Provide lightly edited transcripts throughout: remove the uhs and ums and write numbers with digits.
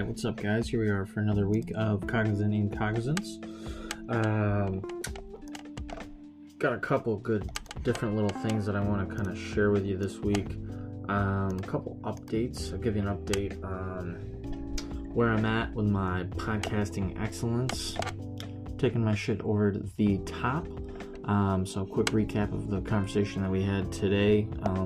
what's up, guys? Here we are for another week of Cognizant Incognizance. Got a couple good different little things that I want to kind of share with you this week. A couple updates. I'll give you an update on where I'm at with my podcasting excellence. Taking my shit over to the top. So a quick recap of the conversation that we had today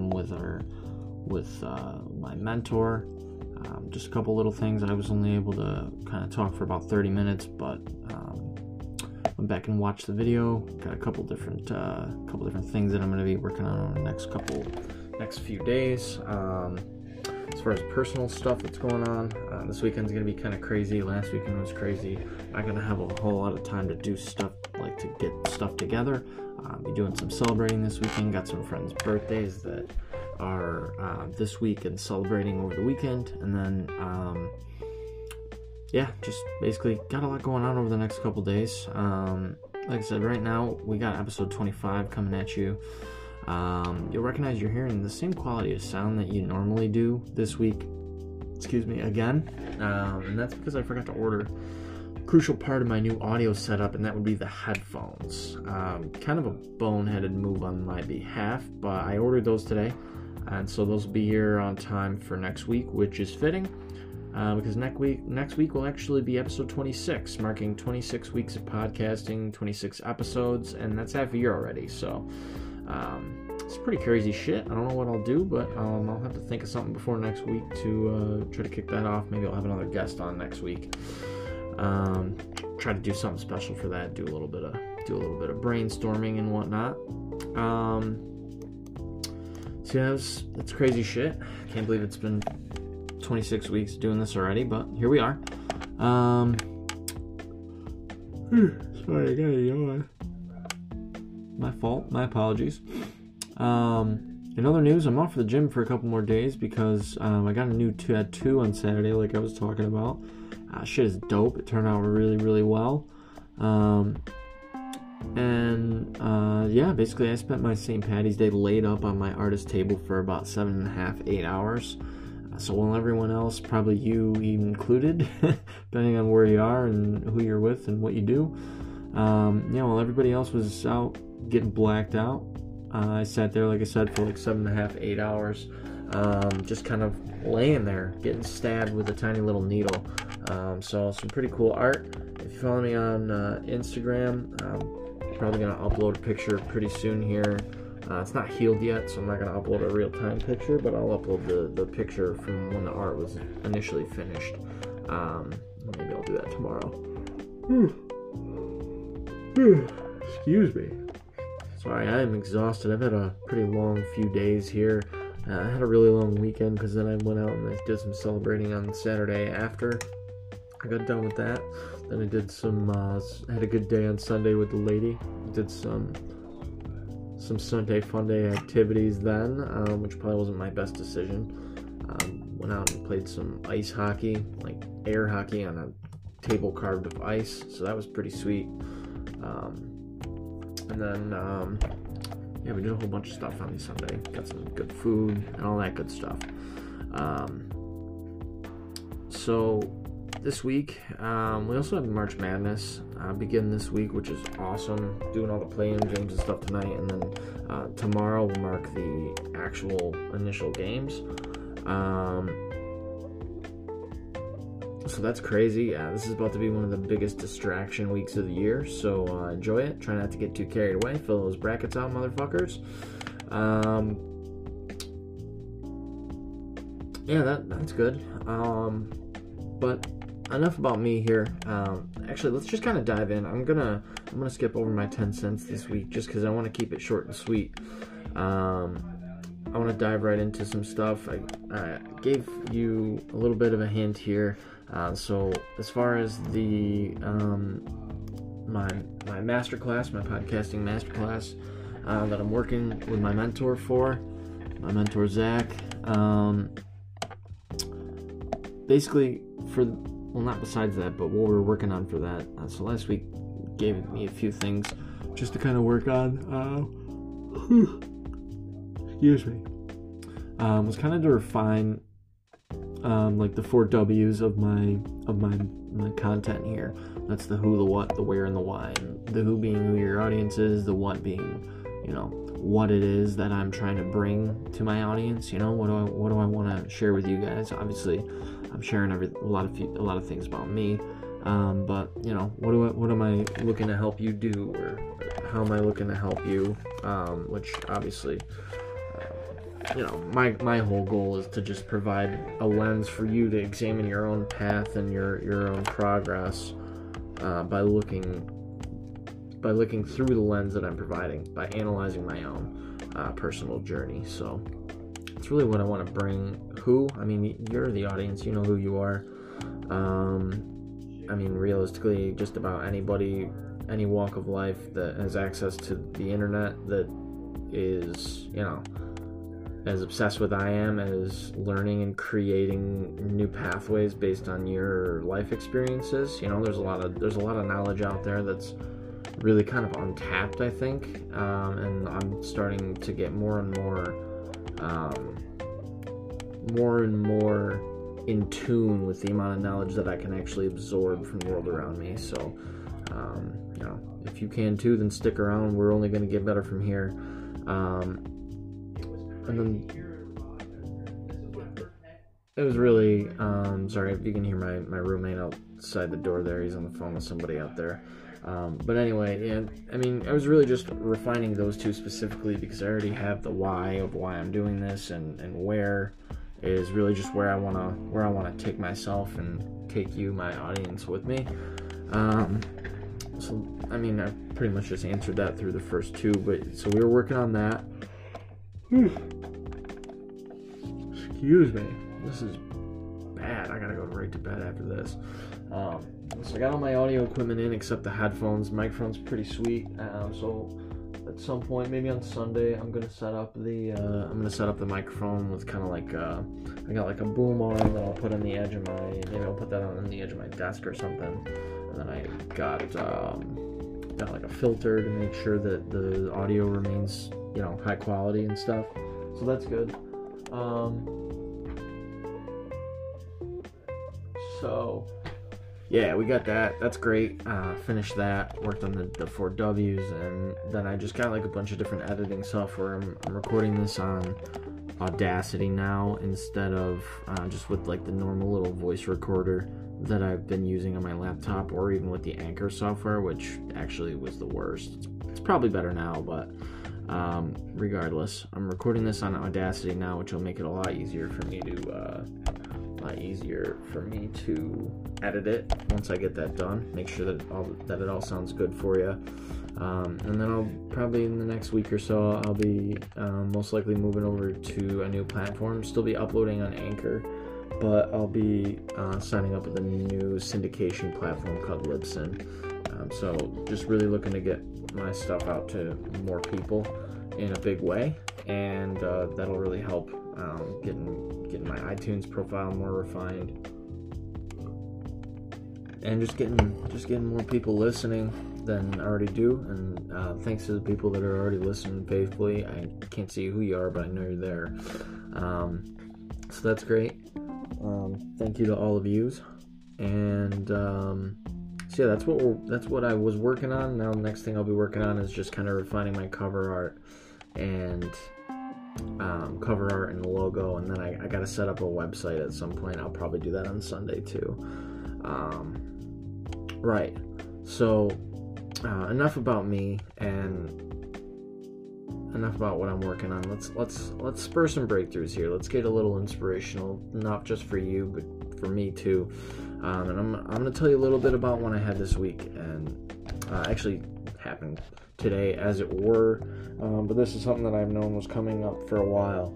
with my mentor. Just a couple little things. I was only able to kind of talk for about 30 minutes, but went back and watched the video. Got a couple different things that I'm going to be working on over the next few days. As far as personal stuff that's going on, this weekend's going to be kind of crazy. Last weekend was crazy. Not going to have a whole lot of time to do stuff, like to get stuff together. Be doing some celebrating this weekend. Got some friends' birthdays that are this week and celebrating over the weekend, and then just basically got a lot going on over the next couple days. Like I said, right now we got episode 25 coming at you. You'll recognize you're hearing the same quality of sound that you normally do this week, again, and that's because I forgot to order a crucial part of my new audio setup, and that would be the headphones. Kind of a boneheaded move on my behalf, but I ordered those today. And so those will be here on time for next week, which is fitting, because next week will actually be episode 26, marking 26 weeks of podcasting, 26 episodes, and that's half a year already. So it's pretty crazy shit. I don't know what I'll do, but I'll have to think of something before next week to try to kick that off. Maybe I'll have another guest on next week. Try to do something special for that. Do a little bit of brainstorming and whatnot. So yeah, that's crazy shit. Can't believe it's been 26 weeks doing this already, but here we are. Sorry, I got a yawn. My fault. My apologies. In other news, I'm off to the gym for a couple more days because I got a new tattoo on Saturday, like I was talking about. Shit is dope. It turned out really, really well. Basically I spent my St. Patty's Day laid up on my artist table for about 7.5, 8 hours. So while everyone else, probably you included, depending on where you are and who you're with and what you do, while everybody else was out getting blacked out, I sat there, like I said, for like 7.5, 8 hours, just kind of laying there, getting stabbed with a tiny little needle. So some pretty cool art. If you follow me on Instagram, probably going to upload a picture pretty soon here. It's not healed yet, so I'm not going to upload a real-time picture, but I'll upload the picture from when the art was initially finished. Maybe I'll do that tomorrow. Excuse me. Sorry, I am exhausted. I've had a pretty long few days here. I had a really long weekend because then I went out and I did some celebrating on Saturday after I got done with that. Then I did had a good day on Sunday with the lady. Did some Sunday fun day activities then, which probably wasn't my best decision. Went out and played some ice hockey, like air hockey on a table carved of ice, so that was pretty sweet. And then we did a whole bunch of stuff on Sunday. Got some good food and all that good stuff. So this week, we also have March Madness begin this week, which is awesome. Doing all the play-in games and stuff tonight, and then tomorrow will mark the actual initial games. So that's crazy. This is about to be one of the biggest distraction weeks of the year, so enjoy it. Try not to get too carried away. Fill those brackets out, motherfuckers. That's good. But enough about me here. Actually, let's just kind of dive in. I'm gonna skip over my 10 cents this week just because I want to keep it short and sweet. I want to dive right into some stuff. I gave you a little bit of a hint here. So as far as the my masterclass, my podcasting masterclass that I'm working with my mentor Zach. Basically, not besides that, but what we're working on for that. So last week gave me a few things just to kind of work on. Excuse me. Was kind of to refine like the 4 W's of my content here. That's the who, the what, the where, and the why. And the who being who your audience is, the what being, what it is that I'm trying to bring to my audience. What do I want to share with you guys? Obviously, I'm sharing a lot of things about me. But what am I looking to help you do, or how am I looking to help you? Which obviously, my whole goal is to just provide a lens for you to examine your own path and your own progress by looking through the lens that I'm providing, by analyzing my own personal journey. So it's really what I want to bring. You're the audience. You know who you are. Realistically, just about anybody, any walk of life that has access to the internet, that is, as obsessed with I am as learning and creating new pathways based on your life experiences. There's a lot of knowledge out there that's really kind of untapped, I think, and I'm starting to get more and more in tune with the amount of knowledge that I can actually absorb from the world around me. So, if you can too, then stick around. We're only going to get better from here. And then it was really, sorry if you can hear my roommate outside the door there. He's on the phone with somebody out there. But anyway, I was really just refining those two specifically because I already have the why of why I'm doing this, and where is really just where I wanna take myself and take you, my audience, with me. I pretty much just answered that through the first two, but so we were working on that. Excuse me, this is bad. I gotta go right to bed after this. So I got all my audio equipment in except the headphones. Microphone's pretty sweet. So at some point, maybe on Sunday, I'm gonna set up the microphone with kind of like I got like a boom arm that I'll put on the edge of maybe I'll put that on the edge of my desk or something. And then I got like a filter to make sure that the audio remains, high quality and stuff. So that's good. So yeah, we got that. That's great. Finished that. Worked on the 4 W's, and then I just got like a bunch of different editing software. I'm recording this on Audacity now instead of just with like the normal little voice recorder that I've been using on my laptop, or even with the Anchor software, which actually was the worst. It's probably better now, but regardless, I'm recording this on Audacity now, which will make it a lot easier for me to edit it once I get that done. Make sure that it all sounds good for you. And then I'll probably in the next week or so, I'll be most likely moving over to a new platform. Still be uploading on Anchor, but I'll be signing up with a new syndication platform called Libsyn. So just really looking to get my stuff out to more people in a big way, and that'll really help getting my iTunes profile more refined, and just getting more people listening than I already do. And thanks to the people that are already listening faithfully. I can't see who you are, but I know you're there. So that's great. Thank you to all of yous. And so yeah, that's what I was working on. Now the next thing I'll be working on is just kind of refining my cover art and the logo, and then I gotta set up a website at some point. I'll probably do that on Sunday too. Right. So enough about me and enough about what I'm working on. Let's spur some breakthroughs here. Let's get a little inspirational, not just for you, but for me too. And I'm gonna tell you a little bit about what I had this week, and actually happened today, as it were. But this is something that I've known was coming up for a while.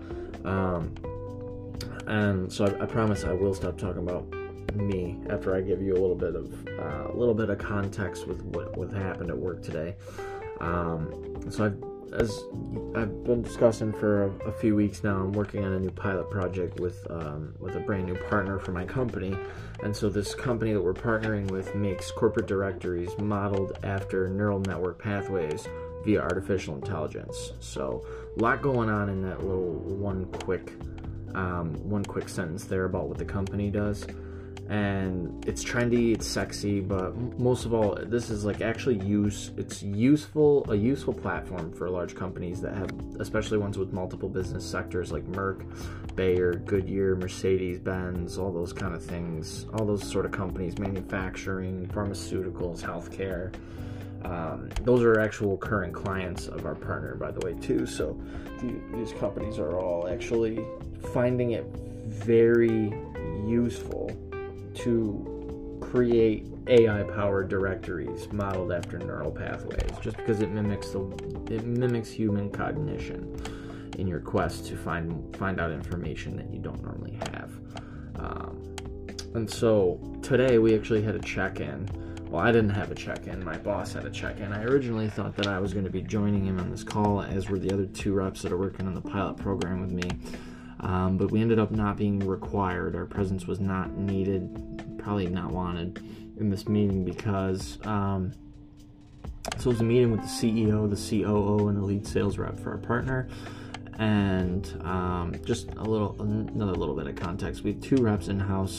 And so I promise I will stop talking about me after I give you a little bit of context with what happened at work today. So as I've been discussing for a few weeks now, I'm working on a new pilot project with a brand new partner for my company. And so this company that we're partnering with makes corporate directories modeled after neural network pathways via artificial intelligence. So a lot going on in that little one quick one quick sentence there about what the company does. And it's trendy, it's sexy, but most of all, this is like actually a useful platform for large companies that have, especially ones with multiple business sectors like Merck, Bayer, Goodyear, Mercedes-Benz, all those kind of things, all those sort of companies, manufacturing, pharmaceuticals, healthcare. Those are actual current clients of our partner, by the way, too. So these companies are all actually finding it very useful to create AI-powered directories modeled after neural pathways, just because it mimics human cognition in your quest to find out information that you don't normally have. And so today we actually had a check-in. Well, I didn't have a check-in. My boss had a check-in. I originally thought that I was going to be joining him on this call, as were the other 2 reps that are working on the pilot program with me. But we ended up not being required. Our presence was not needed, probably not wanted in this meeting because so it was a meeting with the CEO, the COO, and the lead sales rep for our partner. And just another little bit of context. We have 2 reps in-house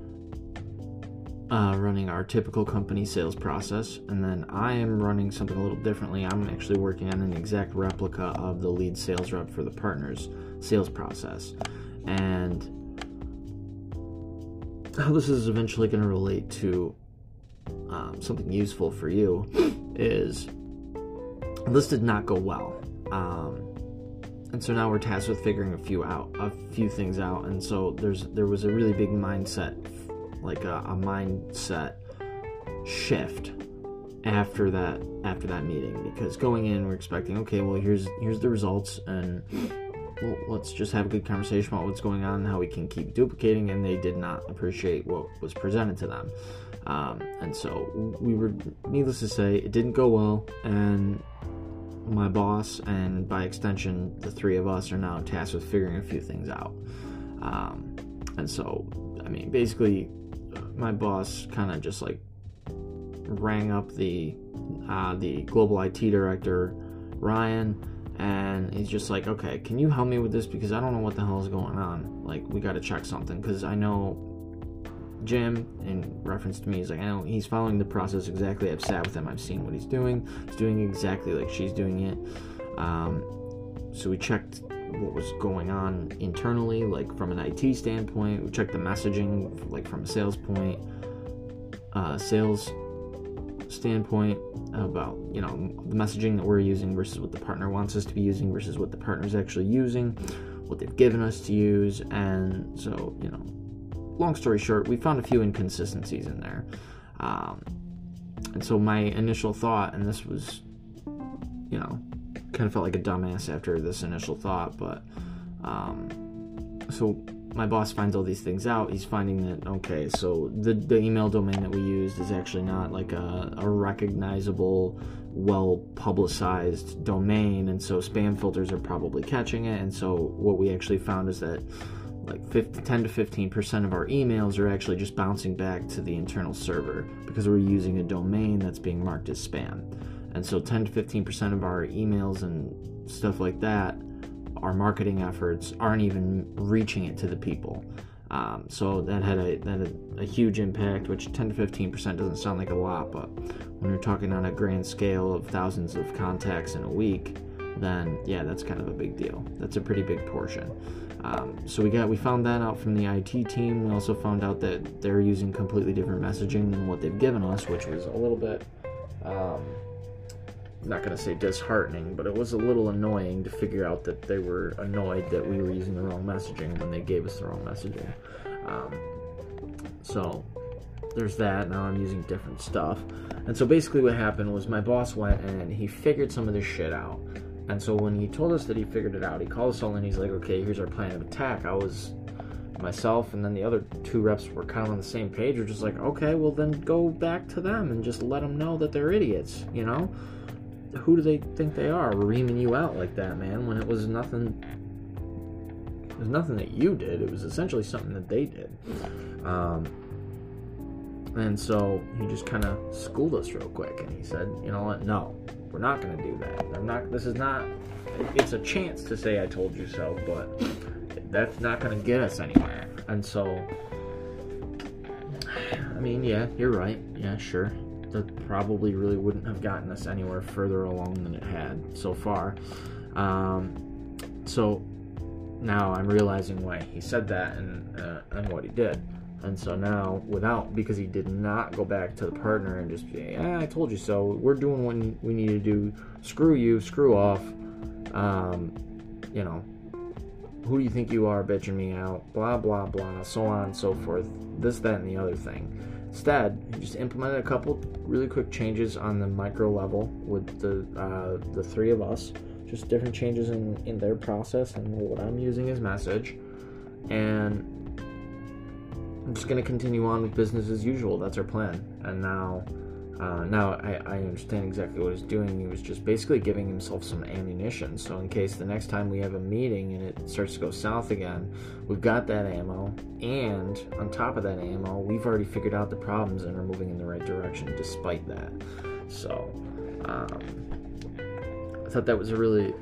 running our typical company sales process, and then I am running something a little differently. I'm actually working on an exact replica of the lead sales rep for the partner's sales process. And how this is eventually going to relate to something useful for you is this did not go well. And so now we're tasked with figuring a few things out. And so there was a really big mindset, like a mindset shift after that meeting, because going in we're expecting, okay, well here's the results, and well, let's just have a good conversation about what's going on and how we can keep duplicating. And they did not appreciate what was presented to them, and so we were, needless to say, it didn't go well. And my boss, and by extension the 3 of us, are now tasked with figuring a few things out. And so, I mean, basically my boss kind of just like rang up the global IT director, Ryan, and he's just like, okay, can you help me with this, because I don't know what the hell is going on. Like, we got to check something, because I know Jim, in reference to me, he's like, I know he's following the process exactly. I've sat with him, I've seen what he's doing exactly like she's doing it. So we checked what was going on internally, like from an IT standpoint. We checked the messaging, like from a sales standpoint, about, you know, the messaging that we're using versus what the partner wants us to be using versus what the partner's actually using, what they've given us to use. And so, you know, long story short, we found a few inconsistencies in there. And so my initial thought, and this was, you know, kind of felt like a dumbass after this initial thought, but so my boss finds all these things out. He's finding that, okay, so the email domain that we used is actually not like a recognizable, well publicized domain, and so spam filters are probably catching it. And so what we actually found is that like 10 to 15% of our emails are actually just bouncing back to the internal server, because we're using a domain that's being marked as spam. And so 10 to 15% of our emails and stuff like that, our marketing efforts aren't even reaching it to the people. So that had a huge impact, which 10 to 15% doesn't sound like a lot, but when you're talking on a grand scale of thousands of contacts in a week, then yeah, that's kind of a big deal. That's a pretty big portion. So we found that out from the IT team. We also found out that they're using completely different messaging than what they've given us, which was a little bit, I'm not going to say disheartening, but it was a little annoying to figure out that they were annoyed that we were using the wrong messaging when they gave us the wrong messaging. So there's that. Now I'm using different stuff. And so basically what happened was my boss went and he figured some of this shit out. And so when he told us that he figured it out, he called us all and he's like, okay, here's our plan of attack. Myself and then the other 2 reps were kind of on the same page. We're just like, okay, well then go back to them and just let them know that they're idiots, you know? Who do they think they are, reaming you out like that, man, when it was nothing that you did. It was essentially something that they did. And so he just kind of schooled us real quick, and he said, you know what, no, we're not going to do that. It's a chance to say I told you so, but that's not going to get us anywhere. And so, I mean, yeah, you're right. Yeah, sure. That probably really wouldn't have gotten us anywhere further along than it had so far. So now I'm realizing why he said that and what he did. And so now, because he did not go back to the partner and just be, I told you so, we're doing what we need to do, screw you, screw off, you know, who do you think you are bitching me out, blah, blah, blah, so on and so forth, this, that, and the other thing. Instead, he just implemented a couple really quick changes on the micro level with the three of us, just different changes in their process and what I'm using as message, and I'm just going to continue on with business as usual. That's our plan. And now I understand exactly what he's doing. He was just basically giving himself some ammunition. So in case the next time we have a meeting and it starts to go south again, we've got that ammo. And on top of that ammo, we've already figured out the problems and are moving in the right direction despite that. So I thought that was a really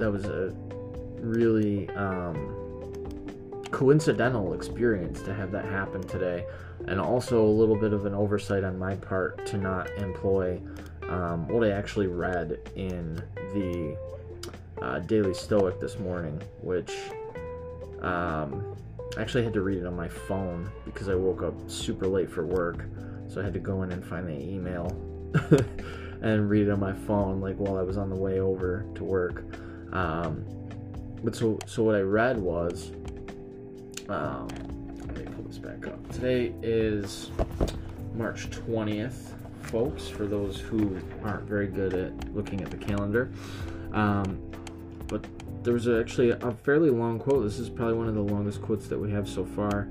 coincidental experience to have that happen today, and also a little bit of an oversight on my part to not employ what I actually read in the Daily Stoic this morning, which I actually had to read it on my phone because I woke up super late for work, so I had to go in and find the email and read it on my phone like while I was on the way over to work. But so what I read was, let me pull this back up. Today is March 20th, folks, for those who aren't very good at looking at the calendar. But there was actually a fairly long quote. This is probably one of the longest quotes that we have so far.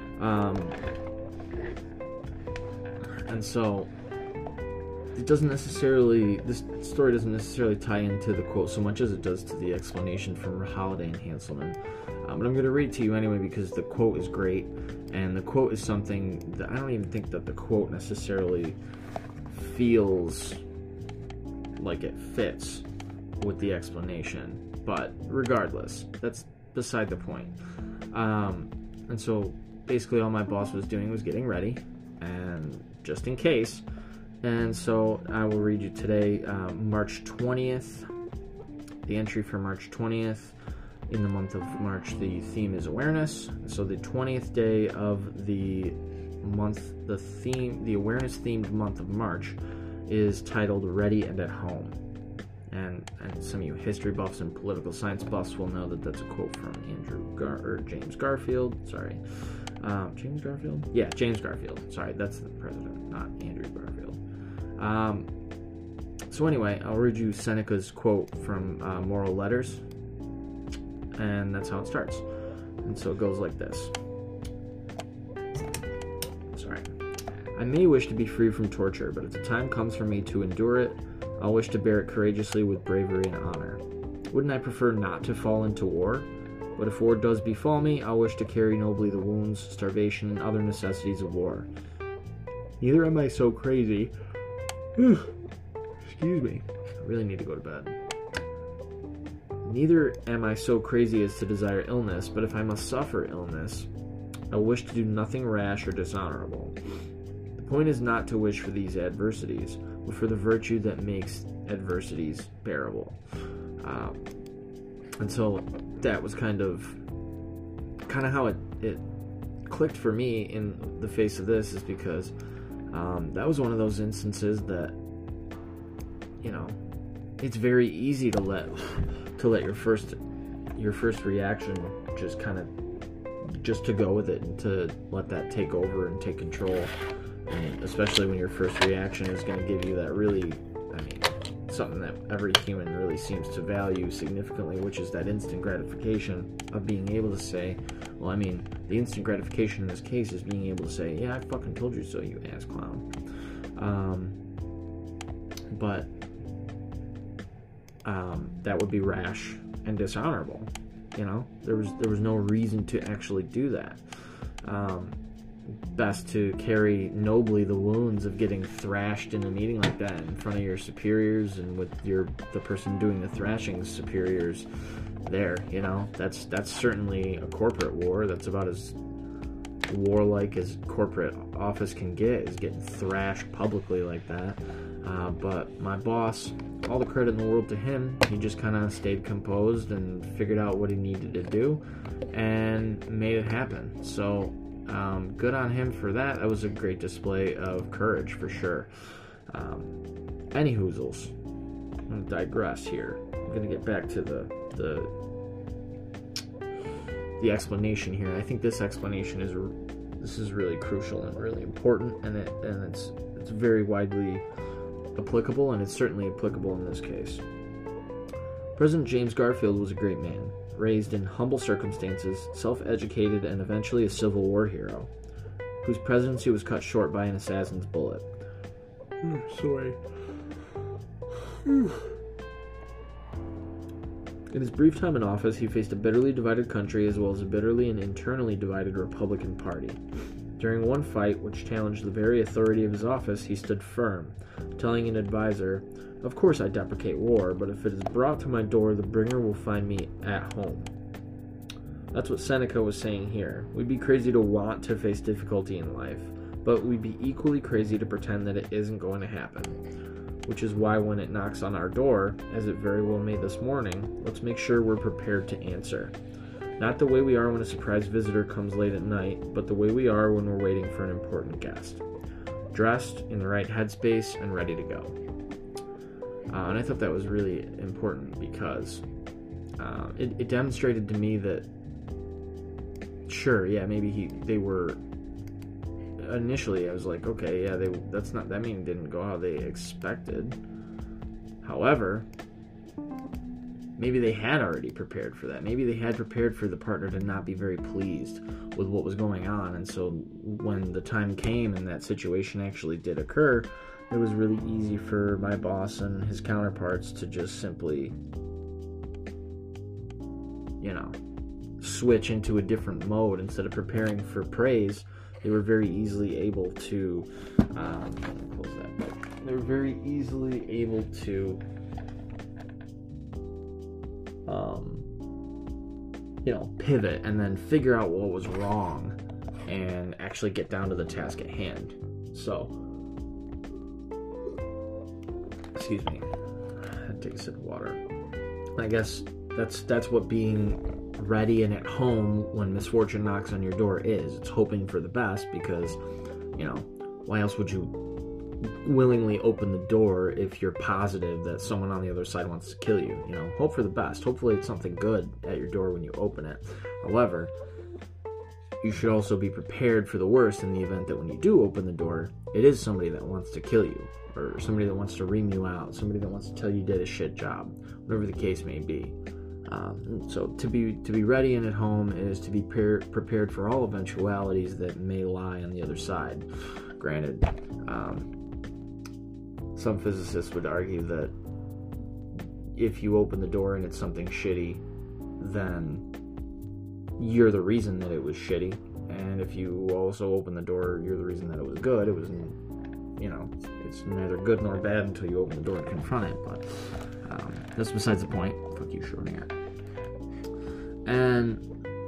And so this story doesn't necessarily tie into the quote so much as it does to the explanation from Holiday and Hanselman. But I'm going to read to you anyway because the quote is great, and the quote is something that I don't even think that the quote necessarily feels like it fits with the explanation. But regardless, that's beside the point. And so basically all my boss was doing was getting ready, and just in case. And so I will read you today, March 20th, the entry for March 20th. In the month of March, the theme is awareness. So the 20th day of the month, the awareness-themed month of March is titled Ready and at Home. And some of you history buffs and political science buffs will know that that's a quote from James Garfield. Sorry. James Garfield? Yeah, James Garfield. Sorry, that's the president, not Andrew Garfield. So anyway, I'll read you Seneca's quote from Moral Letters. And that's how it starts. And so it goes like this. Sorry. I may wish to be free from torture, but if the time comes for me to endure it, I'll wish to bear it courageously with bravery and honor. Wouldn't I prefer not to fall into war? But if war does befall me, I'll wish to carry nobly the wounds, starvation, and other necessities of war. Neither am I so crazy. Excuse me. I really need to go to bed. Neither am I so crazy as to desire illness, but if I must suffer illness, I wish to do nothing rash or dishonorable. The point is not to wish for these adversities, but for the virtue that makes adversities bearable. And so that was kind of how it clicked for me in the face of this, is because that was one of those instances that, you know, it's very easy to let your first reaction just to go with it and to let that take over and take control, and especially when your first reaction is going to give you that really, something that every human really seems to value significantly, which is that instant gratification of being able to say, well, the instant gratification in this case is being able to say, yeah, I fucking told you so, you ass clown. But that would be rash and dishonorable. You know, there was no reason to actually do that. best to carry nobly the wounds of getting thrashed in a meeting like that in front of your superiors and with the person doing the thrashing's superiors there. That's certainly a corporate war. That's about as warlike as corporate office can get, is getting thrashed publicly like that. But my boss, all the credit in the world to him, he just kind of stayed composed and figured out what he needed to do and made it happen. So good on him for that. That was a great display of courage for sure. Any hoozles, I'm going to digress here. I'm going to get back to the explanation here. I think this explanation is really crucial and really important, and it's very widely applicable, and it's certainly applicable in this case. President James Garfield was a great man, raised in humble circumstances, self-educated, and eventually a Civil War hero, whose presidency was cut short by an assassin's bullet. Sorry. In his brief time in office, he faced a bitterly divided country as well as a bitterly and internally divided Republican Party. During one fight, which challenged the very authority of his office, he stood firm, telling an advisor, "Of course I deprecate war, but if it is brought to my door, the bringer will find me at home." That's what Seneca was saying here. We'd be crazy to want to face difficulty in life, but we'd be equally crazy to pretend that it isn't going to happen. Which is why when it knocks on our door, as it very well may this morning, let's make sure we're prepared to answer. Not the way we are when a surprise visitor comes late at night, but the way we are when we're waiting for an important guest. Dressed, in the right headspace, and ready to go. And I thought that was really important because it demonstrated to me that, sure, yeah, maybe they were... Initially, I was like, okay, yeah, that meeting didn't go how they expected. However, maybe they had already prepared for that. Maybe they had prepared for the partner to not be very pleased with what was going on. And so when the time came and that situation actually did occur, it was really easy for my boss and his counterparts to just simply, switch into a different mode. Instead of preparing for praise, they were very easily able to pivot and then figure out what was wrong and actually get down to the task at hand. So, excuse me, I had to take a sip of water. I guess that's what being ready and at home when misfortune knocks on your door is. It's hoping for the best because, why else would you willingly open the door if you're positive that someone on the other side wants to kill you? Hope for the best. Hopefully it's something good at your door when you open it. However, you should also be prepared for the worst in the event that when you do open the door, it is somebody that wants to kill you, or somebody that wants to ream you out, somebody that wants to tell you did a shit job, whatever the case may be. So to be ready and at home is to be prepared for all eventualities that may lie on the other side. Granted, some physicists would argue that if you open the door and it's something shitty, then you're the reason that it was shitty. And if you also open the door, you're the reason that it was good. It was, it's neither good nor bad until you open the door and confront it. But that's besides the point. Fuck you, short hair. And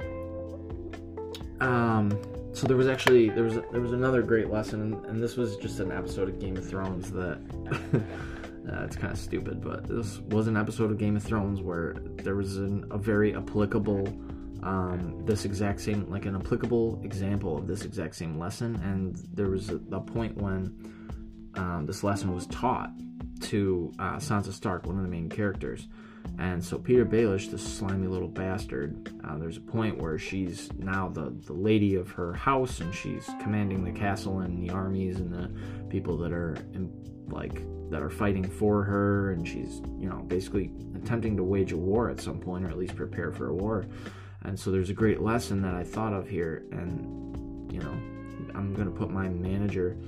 so there was another great lesson, and this was just an episode of Game of Thrones that it's kind of stupid, but this was an episode of Game of Thrones where there was a very applicable an applicable example of this exact same lesson, and there was a point when this lesson was taught to Sansa Stark, one of the main characters. And so Peter Baelish, this slimy little bastard, there's a point where she's now the lady of her house, and she's commanding the castle and the armies and the people that are fighting for her, and she's basically attempting to wage a war at some point, or at least prepare for a war. And so there's a great lesson that I thought of here, and I'm gonna put my manager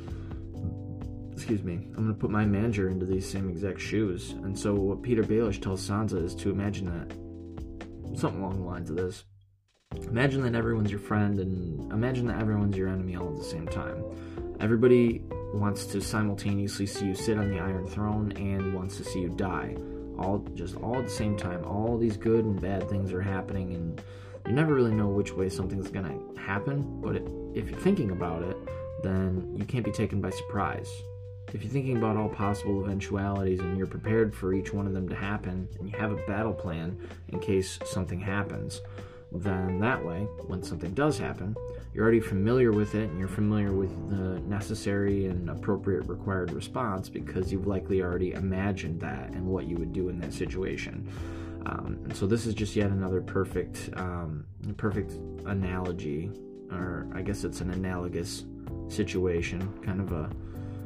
into these same exact shoes. And so what Peter Baelish tells Sansa is to imagine that, something along the lines of this: Imagine that everyone's your friend, and imagine that everyone's your enemy all at the same time. Everybody wants to simultaneously see you sit on the Iron Throne and wants to see you die. All at the same time. All these good and bad things are happening, and you never really know which way something's going to happen, but if you're thinking about it, then you can't be taken by surprise. If you're thinking about all possible eventualities and you're prepared for each one of them to happen, and you have a battle plan in case something happens, then that way, when something does happen, you're already familiar with it and you're familiar with the necessary and appropriate required response because you've likely already imagined that and what you would do in that situation. And so this is just yet another perfect analogy, or I guess it's an analogous situation, kind of a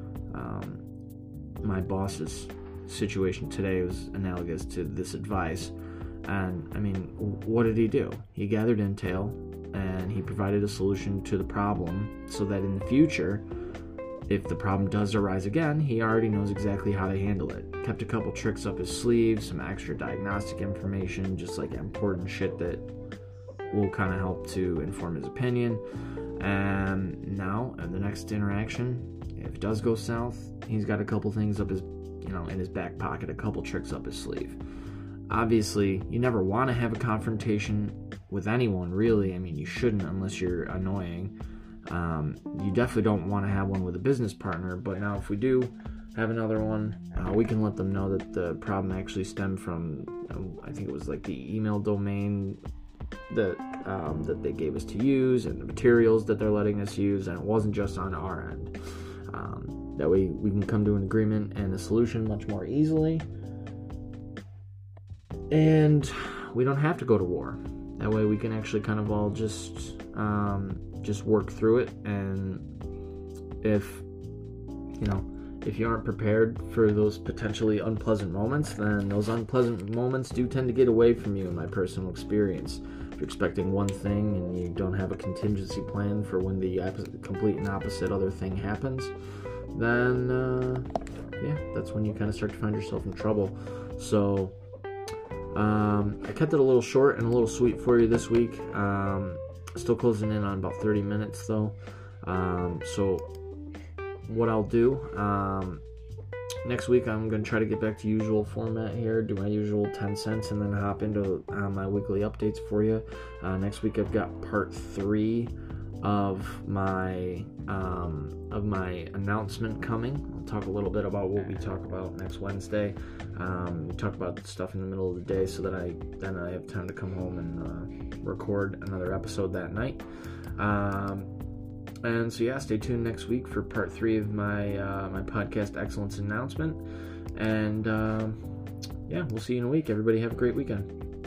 my boss's situation today was analogous to this advice. And I mean, what did he do? He gathered intel and he provided a solution to the problem so that in the future, if the problem does arise again, he already knows exactly how to handle it. Kept a couple tricks up his sleeve, some extra diagnostic information, just like important shit that will kind of help to inform his opinion. And now, in the next interaction, if it does go south, he's got a couple things up his, in his back pocket, a couple tricks up his sleeve. Obviously, you never want to have a confrontation with anyone, really. I mean, you shouldn't unless you're annoying. You definitely don't want to have one with a business partner, but now if we do have another one, we can let them know that the problem actually stemmed from, I think it was like the email domain that they gave us to use and the materials that they're letting us use, and it wasn't just on our end. That way we can come to an agreement and a solution much more easily, and we don't have to go to war. That way we can actually kind of all just work through it. And if you aren't prepared for those potentially unpleasant moments, then those unpleasant moments do tend to get away from you in my personal experience. If you're expecting one thing and you don't have a contingency plan for when the complete and opposite other thing happens, then that's when you kind of start to find yourself in trouble. So I kept it a little short and a little sweet for you this week. Still closing in on about 30 minutes though. So what I'll do, next week I'm going to try to get back to usual format here, do my usual 10 cents, and then hop into my weekly updates for you. Next week I've got part 3 of my announcement coming. I'll talk a little bit about what we talk about next Wednesday. We talk about stuff in the middle of the day so that I have time to come home and record another episode that night. And so stay tuned next week for part 3 of my podcast excellence announcement. And we'll see you in a week. Everybody have a great weekend.